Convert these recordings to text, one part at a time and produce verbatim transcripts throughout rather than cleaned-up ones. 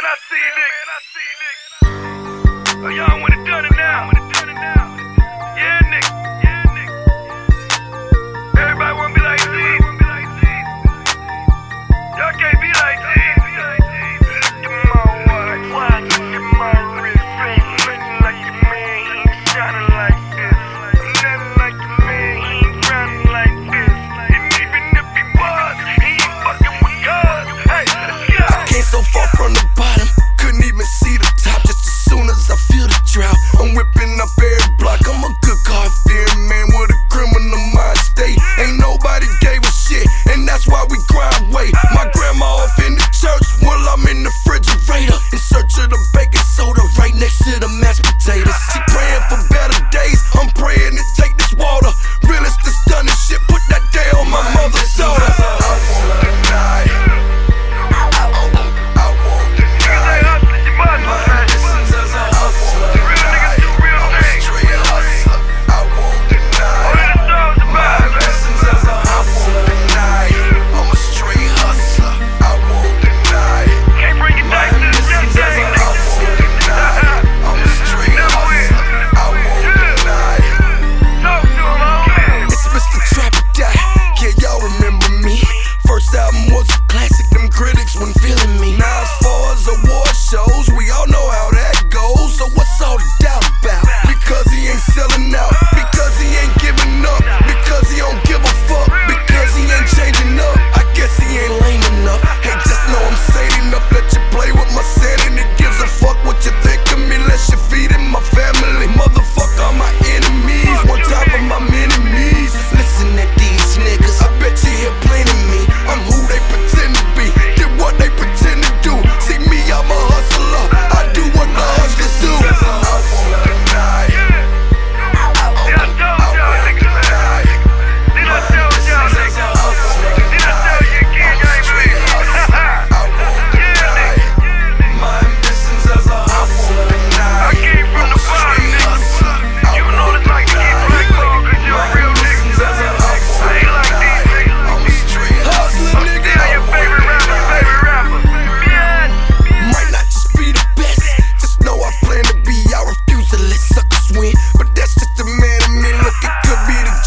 I see niggas. Oh, y'all wanna done it now. Yeah, nigga. Everybody wanna be like Z. Y'all can't be like Z. Look at my watch, look at my wrist. Nothing like your man, he ain't shining like this. Nothing like your man, he ain't grinding like this. And even if he was, he ain't fucking with God. Hey, let's go. I came so far from the bottom, couldn't even see the top. Just as soon as I feel the drought, I'm whipping up every block. I'm a good God-fearing man with a criminal mind state. Ain't nobody gave a shit, and that's why we grind weight. My grandma off in the church while I'm in the refrigerator, in search of the baking soda right next to the mashed potatoes. She praying for better days, I'm praying to take this water. Realest to stunning shit, put that day on my mother's daughter. I wanna die.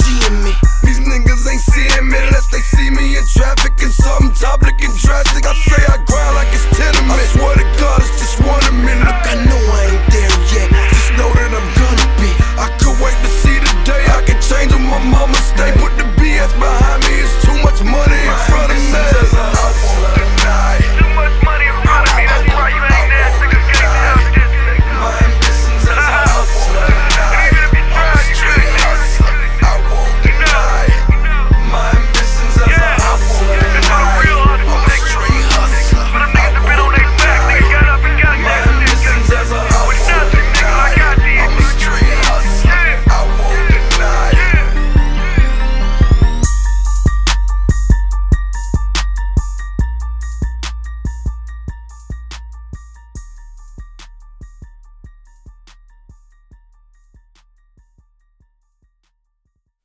Traffic and something top looking drastic. I